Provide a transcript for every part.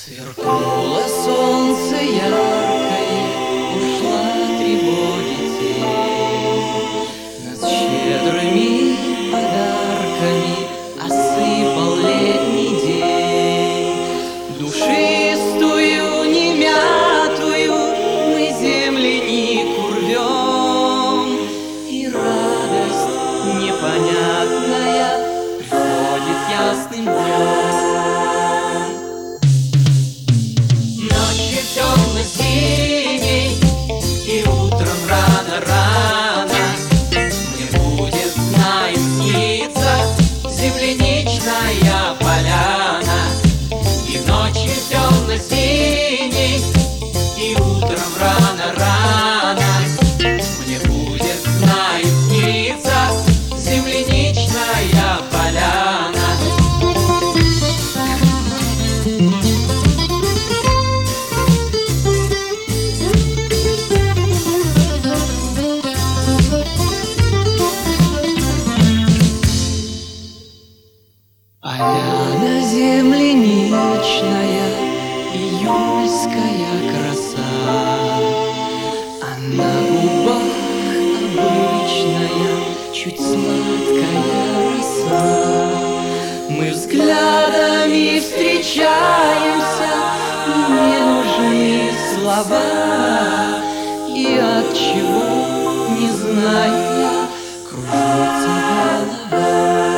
Сверкнуло солнце яркое, ушла тревоги тень. Нас щедрыми подарками осыпал летний день. Душистую, немятую мы землянику рвем, и радость непонятная приходит ясным днем. Темно-синий, и утром рано-рано мне будет, знаю, сниться земляничная поляна. И ночью темно-синий, и утром рано-рано мне будет, знаю, сниться земляничная поляна. Поляна земляничная, июльская краса, а на губах обычная, чуть сладкая роса. Мы взглядами встречаемся, и не нужны слова, и от чего, не знаю я, кружится голова.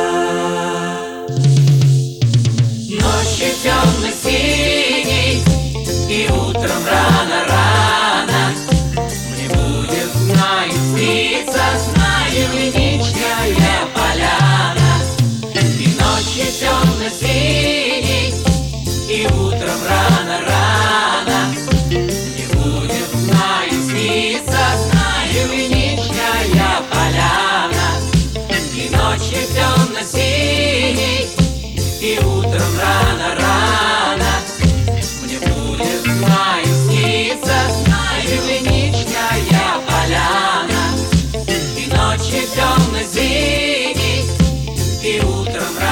Темно-синий, и утром рано-рано мне будет, знаю, сниться земляничная поляна. И ночью темно-синий, и утром рано-рано мне будет, знаю, сниться земляничная поляна. И ночью темно-синий, и утром рано-рано мне будет, знаю, сниться земляничная поляна. И ночью темно-синий, и утром рано.